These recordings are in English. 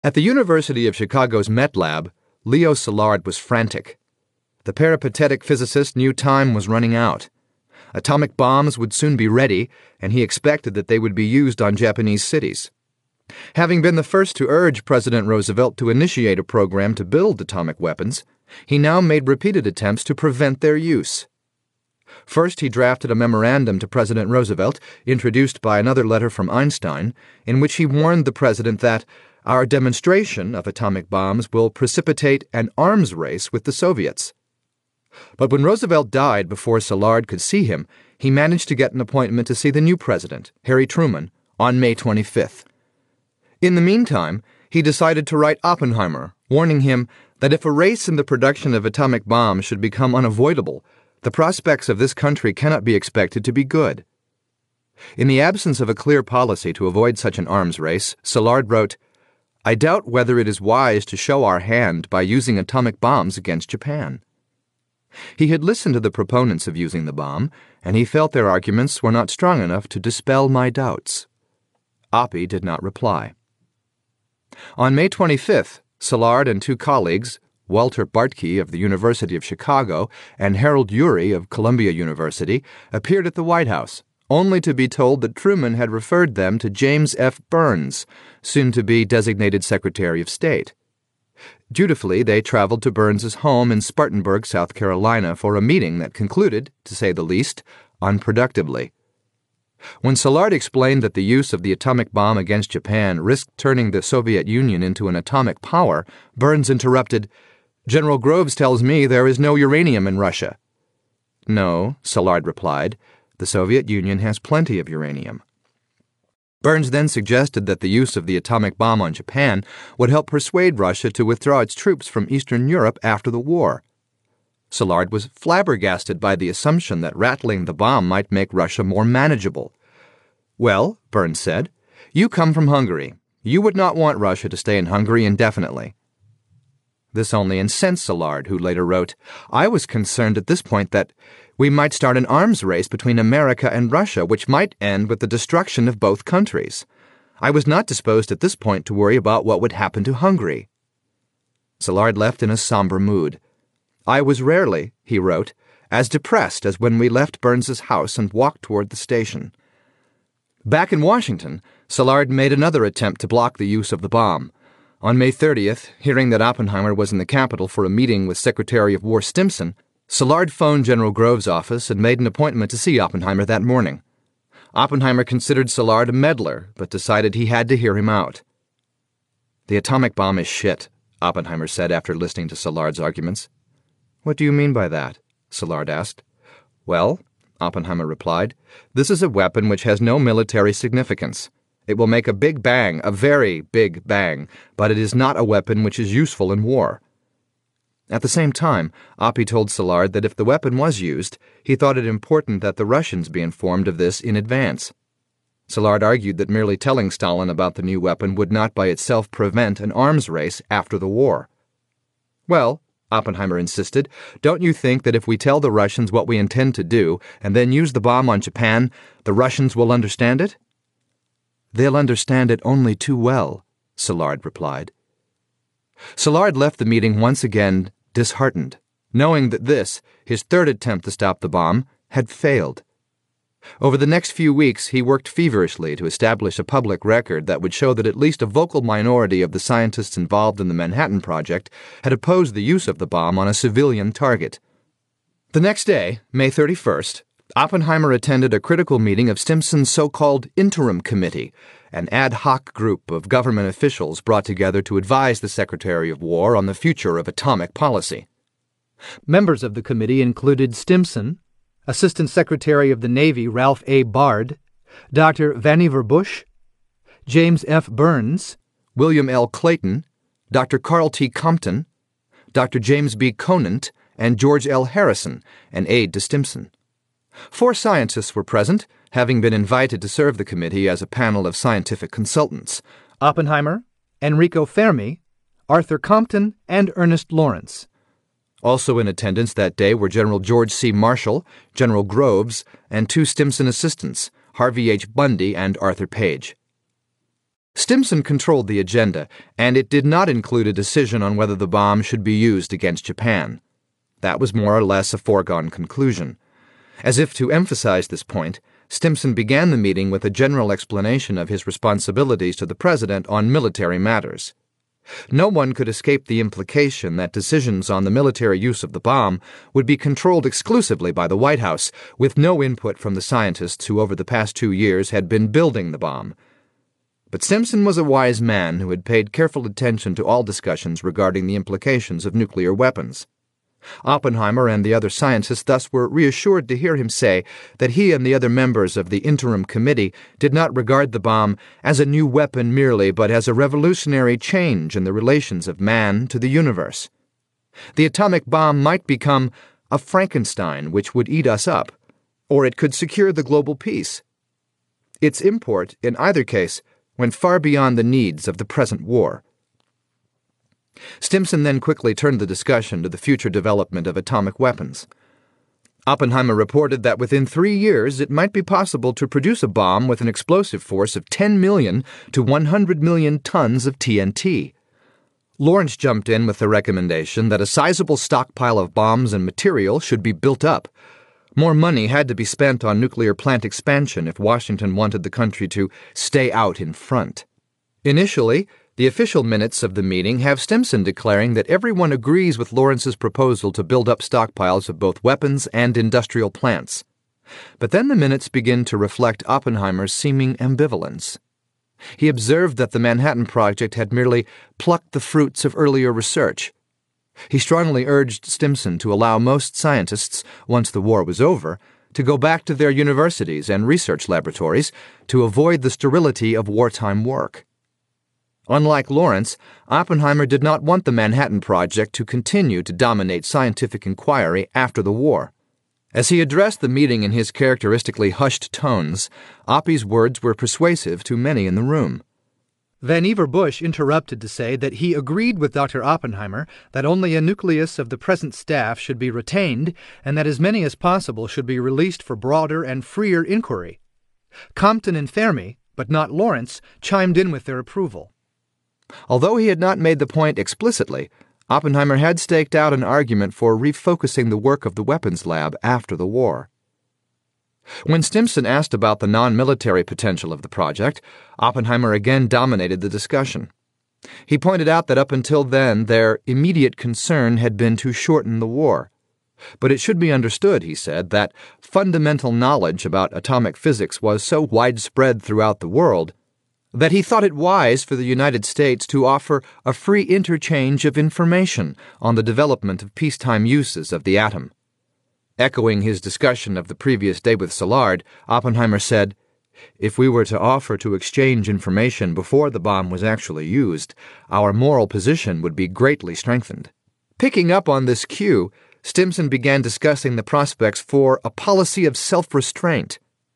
At the University of Chicago's Met Lab, Leo Szilard was frantic. The peripatetic physicist knew time was running out. Atomic bombs would soon be ready, and he expected that they would be used on Japanese cities. Having been the first to urge President Roosevelt to initiate a program to build atomic weapons, he now made repeated attempts to prevent their use. First, he drafted a memorandum to President Roosevelt, introduced by another letter from Einstein, in which he warned the president that our demonstration of atomic bombs will precipitate an arms race with the Soviets. But when Roosevelt died before Szilard could see him, he managed to get an appointment to see the new president, Harry Truman, on May 25th. In the meantime, he decided to write Oppenheimer, warning him that if a race in the production of atomic bombs should become unavoidable, the prospects of this country cannot be expected to be good. In the absence of a clear policy to avoid such an arms race, Szilard wrote, "I doubt whether it is wise to show our hand by using atomic bombs against Japan." He had listened to the proponents of using the bomb, and he felt their arguments were not strong enough to dispel my doubts. Oppie did not reply. On May 25th, Szilard and two colleagues, Walter Bartke of the University of Chicago and Harold Urey of Columbia University, appeared at the White House, only to be told that Truman had referred them to James F. Byrnes, soon to be designated Secretary of State. Dutifully, they traveled to Byrnes's home in Spartanburg, South Carolina, for a meeting that concluded, to say the least, unproductively. When Szilard explained that the use of the atomic bomb against Japan risked turning the Soviet Union into an atomic power, Byrnes interrupted, "General Groves tells me there is no uranium in Russia." "No," Szilard replied, "the Soviet Union has plenty of uranium." Byrnes then suggested that the use of the atomic bomb on Japan would help persuade Russia to withdraw its troops from Eastern Europe after the war. Szilard was flabbergasted by the assumption that rattling the bomb might make Russia more manageable. "Well," Byrnes said, "you come from Hungary. You would not want Russia to stay in Hungary indefinitely." This only incensed Szilard, who later wrote, "I was concerned at this point that we might start an arms race between America and Russia, which might end with the destruction of both countries. I was not disposed at this point to worry about what would happen to Hungary." Szilard left in a somber mood. "I was rarely," he wrote, "as depressed as when we left Byrnes's house and walked toward the station." Back in Washington, Szilard made another attempt to block the use of the bomb. On May 30th, hearing that Oppenheimer was in the Capitol for a meeting with Secretary of War Stimson, Szilard phoned General Groves' office and made an appointment to see Oppenheimer that morning. Oppenheimer considered Szilard a meddler, but decided he had to hear him out. "The atomic bomb is shit," Oppenheimer said after listening to Szilard's arguments. "What do you mean by that?" Szilard asked. "Well," Oppenheimer replied, "this is a weapon which has no military significance. It will make a big bang, a very big bang, but it is not a weapon which is useful in war." At the same time, Oppie told Szilard that if the weapon was used, he thought it important that the Russians be informed of this in advance. Szilard argued that merely telling Stalin about the new weapon would not by itself prevent an arms race after the war. "Well," Oppenheimer insisted, "don't you think that if we tell the Russians what we intend to do and then use the bomb on Japan, the Russians will understand it?" "They'll understand it only too well," Szilard replied. Szilard left the meeting once again disheartened, knowing that this, his third attempt to stop the bomb, had failed. Over the next few weeks, he worked feverishly to establish a public record that would show that at least a vocal minority of the scientists involved in the Manhattan Project had opposed the use of the bomb on a civilian target. The next day, May 31st, Oppenheimer attended a critical meeting of Stimson's so-called Interim Committee, an ad hoc group of government officials brought together to advise the Secretary of War on the future of atomic policy. Members of the committee included Stimson, Assistant Secretary of the Navy Ralph A. Bard, Dr. Vannevar Bush, James F. Byrnes, William L. Clayton, Dr. Carl T. Compton, Dr. James B. Conant, and George L. Harrison, an aide to Stimson. 4 scientists were present, having been invited to serve the committee as a panel of scientific consultants: Oppenheimer, Enrico Fermi, Arthur Compton, and Ernest Lawrence. Also in attendance that day were General George C. Marshall, General Groves, and 2 Stimson assistants, Harvey H. Bundy and Arthur Page. Stimson controlled the agenda, and it did not include a decision on whether the bomb should be used against Japan. That was more or less a foregone conclusion. As if to emphasize this point, Stimson began the meeting with a general explanation of his responsibilities to the President on military matters. No one could escape the implication that decisions on the military use of the bomb would be controlled exclusively by the White House, with no input from the scientists who over the past 2 years had been building the bomb. But Stimson was a wise man who had paid careful attention to all discussions regarding the implications of nuclear weapons. Oppenheimer and the other scientists thus were reassured to hear him say that he and the other members of the interim committee did not regard the bomb as a new weapon merely, but as a revolutionary change in the relations of man to the universe. The atomic bomb might become a Frankenstein which would eat us up, or it could secure the global peace. Its import, in either case, went far beyond the needs of the present war. Stimson then quickly turned the discussion to the future development of atomic weapons. Oppenheimer reported that within 3 years it might be possible to produce a bomb with an explosive force of 10 million to 100 million tons of TNT. Lawrence jumped in with the recommendation that a sizable stockpile of bombs and material should be built up. More money had to be spent on nuclear plant expansion if Washington wanted the country to stay out in front. Initially, the official minutes of the meeting have Stimson declaring that everyone agrees with Lawrence's proposal to build up stockpiles of both weapons and industrial plants. But then the minutes begin to reflect Oppenheimer's seeming ambivalence. He observed that the Manhattan Project had merely plucked the fruits of earlier research. He strongly urged Stimson to allow most scientists, once the war was over, to go back to their universities and research laboratories to avoid the sterility of wartime work. Unlike Lawrence, Oppenheimer did not want the Manhattan Project to continue to dominate scientific inquiry after the war. As he addressed the meeting in his characteristically hushed tones, Oppie's words were persuasive to many in the room. Vannevar Bush interrupted to say that he agreed with Dr. Oppenheimer that only a nucleus of the present staff should be retained and that as many as possible should be released for broader and freer inquiry. Compton and Fermi, but not Lawrence, chimed in with their approval. Although he had not made the point explicitly, Oppenheimer had staked out an argument for refocusing the work of the weapons lab after the war. When Stimson asked about the non-military potential of the project, Oppenheimer again dominated the discussion. He pointed out that up until then their immediate concern had been to shorten the war. But it should be understood, he said, that fundamental knowledge about atomic physics was so widespread throughout the world that he thought it wise for the United States to offer a free interchange of information on the development of peacetime uses of the atom. Echoing his discussion of the previous day with Szilard, Oppenheimer said, "If we were to offer to exchange information before the bomb was actually used, our moral position would be greatly strengthened." Picking up on this cue, Stimson began discussing the prospects for a policy of self-restraint.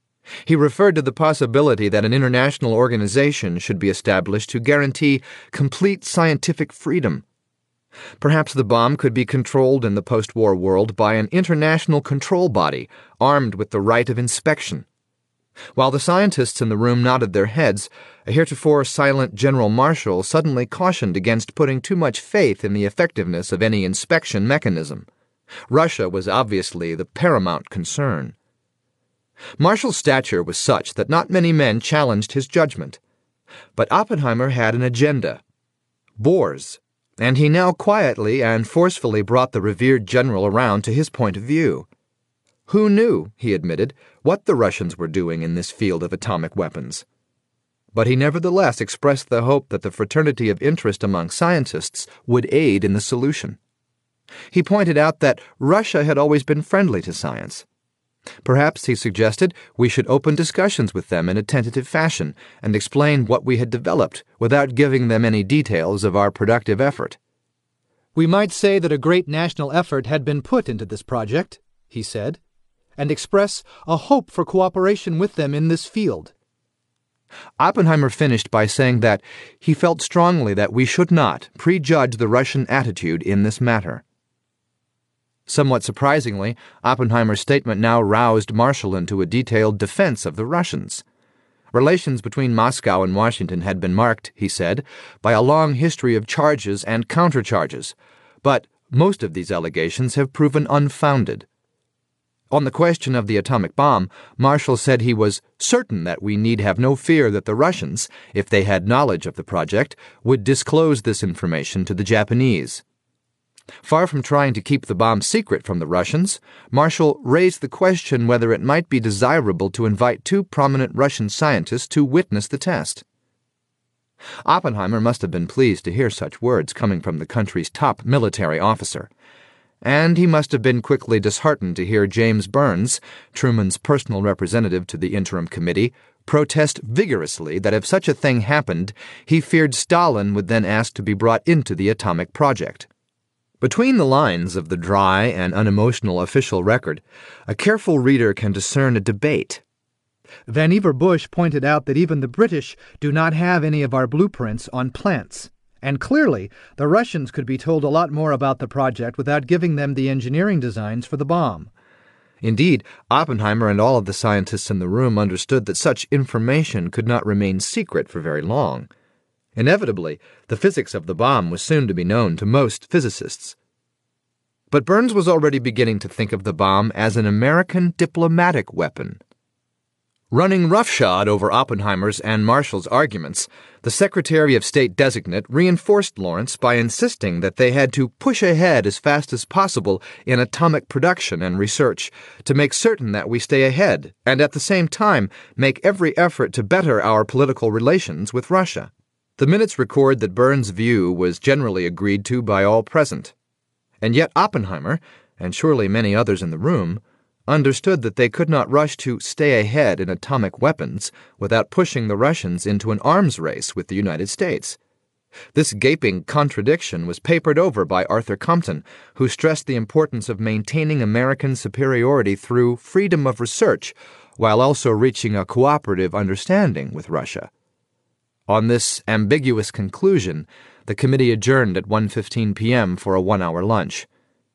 He referred to the possibility that an international organization should be established to guarantee complete scientific freedom. Perhaps the bomb could be controlled in the post-war world by an international control body armed with the right of inspection. While the scientists in the room nodded their heads, a heretofore silent General Marshall suddenly cautioned against putting too much faith in the effectiveness of any inspection mechanism. Russia was obviously the paramount concern. Marshall's stature was such that not many men challenged his judgment. But Oppenheimer had an agenda: Boers, and he now quietly and forcefully brought the revered general around to his point of view. Who knew, he admitted, what the Russians were doing in this field of atomic weapons? But he nevertheless expressed the hope that the fraternity of interest among scientists would aid in the solution. He pointed out that Russia had always been friendly to science. Perhaps, he suggested, we should open discussions with them in a tentative fashion and explain what we had developed without giving them any details of our productive effort. "We might say that a great national effort had been put into this project," he said, "and express a hope for cooperation with them in this field." Oppenheimer finished by saying that he felt strongly that we should not prejudge the Russian attitude in this matter. Somewhat surprisingly, Oppenheimer's statement now roused Marshall into a detailed defense of the Russians. Relations between Moscow and Washington had been marked, he said, by a long history of charges and countercharges, but most of these allegations have proven unfounded. On the question of the atomic bomb, Marshall said he was certain that we need have no fear that the Russians, if they had knowledge of the project, would disclose this information to the Japanese. Far from trying to keep the bomb secret from the Russians, Marshall raised the question whether it might be desirable to invite two prominent Russian scientists to witness the test. Oppenheimer must have been pleased to hear such words coming from the country's top military officer, and he must have been quickly disheartened to hear James Burns, Truman's personal representative to the interim committee, protest vigorously that if such a thing happened, he feared Stalin would then ask to be brought into the atomic project. Between the lines of the dry and unemotional official record, a careful reader can discern a debate. Vannevar Bush pointed out that even the British do not have any of our blueprints on plants, and clearly the Russians could be told a lot more about the project without giving them the engineering designs for the bomb. Indeed, Oppenheimer and all of the scientists in the room understood that such information could not remain secret for very long. Inevitably, the physics of the bomb was soon to be known to most physicists. But Burns was already beginning to think of the bomb as an American diplomatic weapon. Running roughshod over Oppenheimer's and Marshall's arguments, the Secretary of State designate reinforced Lawrence by insisting that they had to push ahead as fast as possible in atomic production and research to make certain that we stay ahead and at the same time make every effort to better our political relations with Russia. The minutes record that Burns' view was generally agreed to by all present, and yet Oppenheimer, and surely many others in the room, understood that they could not rush to stay ahead in atomic weapons without pushing the Russians into an arms race with the United States. This gaping contradiction was papered over by Arthur Compton, who stressed the importance of maintaining American superiority through freedom of research, while also reaching a cooperative understanding with Russia. On this ambiguous conclusion, the committee adjourned at 1:15 p.m. for a one-hour lunch.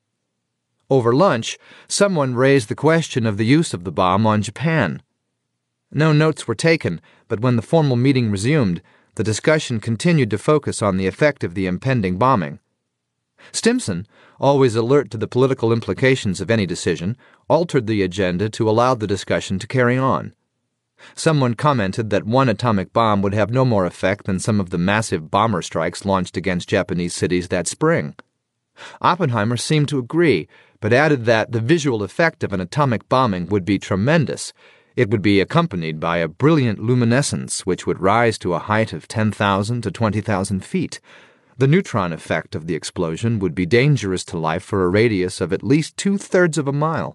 Over lunch, someone raised the question of the use of the bomb on Japan. No notes were taken, but when the formal meeting resumed, the discussion continued to focus on the effect of the impending bombing. Stimson, always alert to the political implications of any decision, altered the agenda to allow the discussion to carry on. Someone commented that one atomic bomb would have no more effect than some of the massive bomber strikes launched against Japanese cities that spring. Oppenheimer seemed to agree, but added that the visual effect of an atomic bombing would be tremendous. It would be accompanied by a brilliant luminescence which would rise to a height of 10,000 to 20,000 feet. The neutron effect of the explosion would be dangerous to life for a radius of at least 2/3 of a mile.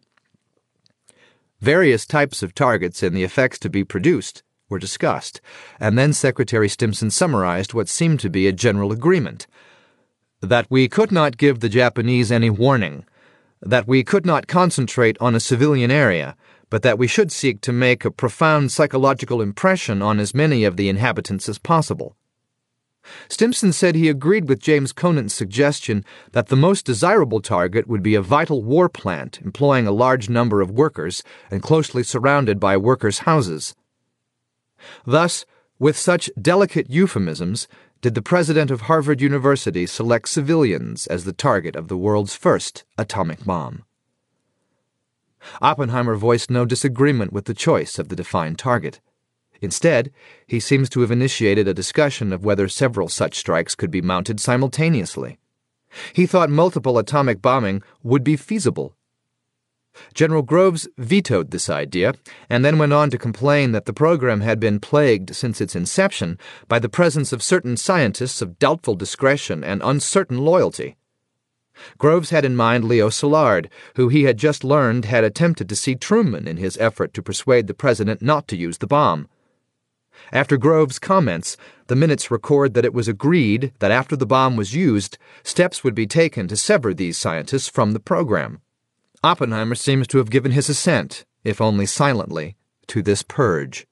Various types of targets and the effects to be produced were discussed, and then Secretary Stimson summarized what seemed to be a general agreement. That we could not give the Japanese any warning, that we could not concentrate on a civilian area, but that we should seek to make a profound psychological impression on as many of the inhabitants as possible. Stimson said he agreed with James Conant's suggestion that the most desirable target would be a vital war plant employing a large number of workers and closely surrounded by workers' houses. Thus, with such delicate euphemisms, did the president of Harvard University select civilians as the target of the world's first atomic bomb. Oppenheimer voiced no disagreement with the choice of the defined target. Instead, he seems to have initiated a discussion of whether several such strikes could be mounted simultaneously. He thought multiple atomic bombing would be feasible. General Groves vetoed this idea and then went on to complain that the program had been plagued since its inception by the presence of certain scientists of doubtful discretion and uncertain loyalty. Groves had in mind Leo Szilard, who he had just learned had attempted to see Truman in his effort to persuade the president not to use the bomb. After Groves' comments, the minutes record that it was agreed that after the bomb was used, steps would be taken to sever these scientists from the program. Oppenheimer seems to have given his assent, if only silently, to this purge.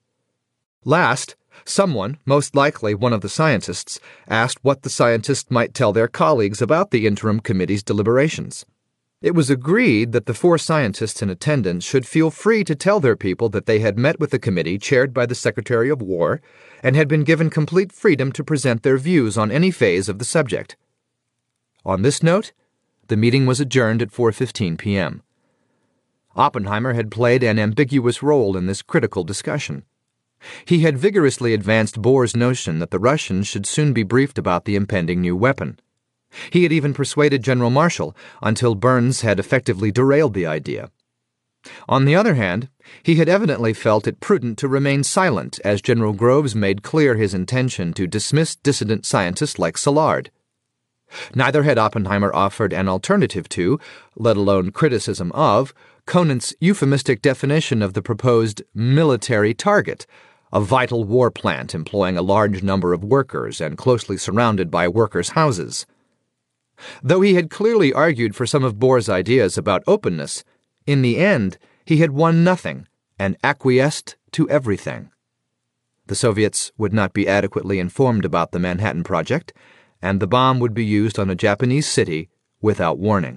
Last, someone, most likely one of the scientists, asked what the scientists might tell their colleagues about the interim committee's deliberations. It was agreed that the 4 scientists in attendance should feel free to tell their people that they had met with the committee chaired by the Secretary of War and had been given complete freedom to present their views on any phase of the subject. On this note, the meeting was adjourned at 4:15 p.m. Oppenheimer had played an ambiguous role in this critical discussion. He had vigorously advanced Bohr's notion that the Russians should soon be briefed about the impending new weapon. He had even persuaded General Marshall, until Burns had effectively derailed the idea. On the other hand, he had evidently felt it prudent to remain silent as General Groves made clear his intention to dismiss dissident scientists like Szilard. Neither had Oppenheimer offered an alternative to, let alone criticism of, Conant's euphemistic definition of the proposed military target, a vital war plant employing a large number of workers and closely surrounded by workers' houses. Though he had clearly argued for some of Bohr's ideas about openness, in the end he had won nothing and acquiesced to everything. The Soviets would not be adequately informed about the Manhattan Project, and the bomb would be used on a Japanese city without warning.